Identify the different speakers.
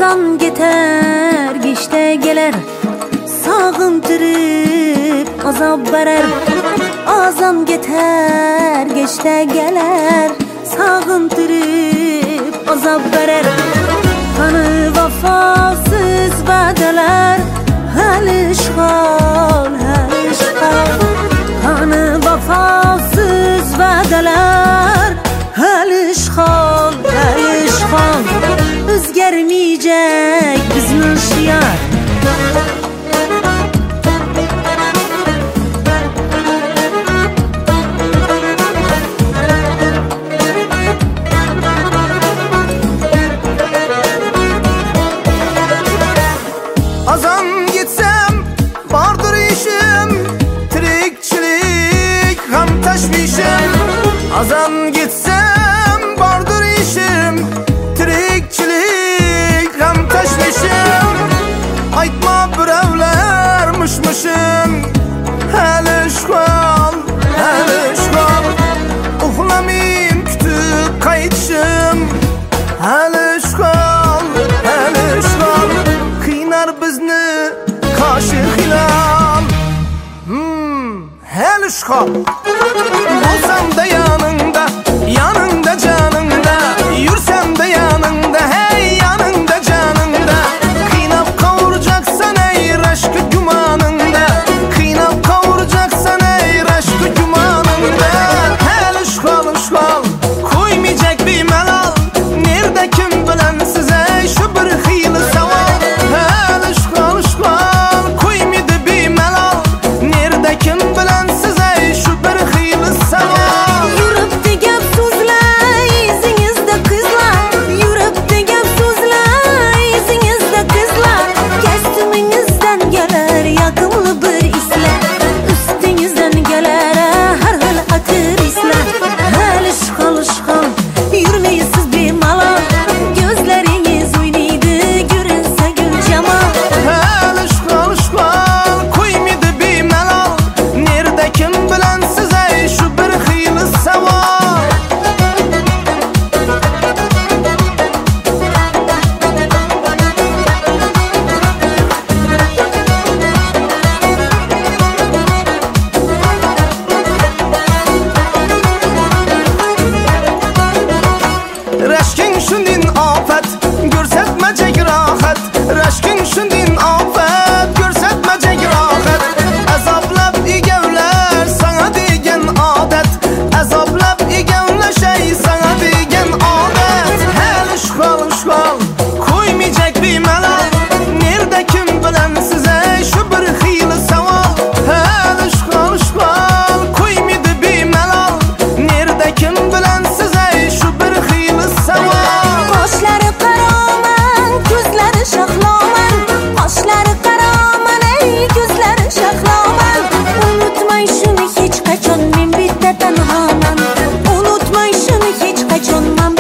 Speaker 1: Azan geter geçte geler, sağıntırıp azap verer. Azan geter geçte geler, sağıntırıp azap verer. Kanı vefasız vadeler, hal işgal, hal işgal. Kanı vefasız vadeler, hal işgal, hal işgal. Özgermeyecek bizim şiar.
Speaker 2: Azan gitsem vardır işim, tirikçilik hem teşvişim. Azan gitsem vardır işim, tirikçilik hem teşvişim. Aytma birevlermişmişim, hel işgal, hel işgal. Uhlamayım kütüp kayıtşım, hel işgal, hel işgal. Kıynar bizni karşı hilal, hel işgal. Olsam da yanında, yanında canında, yürsem de yanında, hey yanında canında. Kıynap kavuracaksan ey aşkı gümanında, kıynap kavuracaksan ey aşkı gümanında. Hel işgal, işgal, koymayacak bir melal. Nerede kim bilen size şu bir hıylı saval. Hel işgal, işgal, koymaydı bir melal. Nerede kim bilen size şu bir hıylı saval.
Speaker 1: Yürüp de gep sözler, izinizde kızlar. Yürüp de gep sözler, izinizde kızlar. Kestiminizden gelir yakımlı bir isler. Üstünüzden gelir her hal atır isler. Hel işgal, işgal, yürümeyiz siz bir malal. Gözleriniz oynaydı görünse gül cemal.
Speaker 2: Hel işgal, işgal, koymaydı bir melal. Nerede kim bilen size şu bir hıylı saval. Rəşkin şundin afət, görsətməcək rahat. Rəşkin şundin afət, görsətməcək rahat. Əzablab igəvlər sana degen adət, əzablab igəvlər şey sana degen adət. Həl işgal, işgal, koymayacak bir melal. Nerede kim bilen size şu bir hıylı saval. Həl işgal, işgal, koymaydı bir melal. Nerede kim bilen size şu bir hıylı saval.
Speaker 1: Qaşları qaraman, gözləri şaxlaman. Qaşları qaraman, ey gözləri şaxlaman. Unutmay şunu hiç qaçon, men bitta tanhaman. Unutmay şunu hiç qaçon, men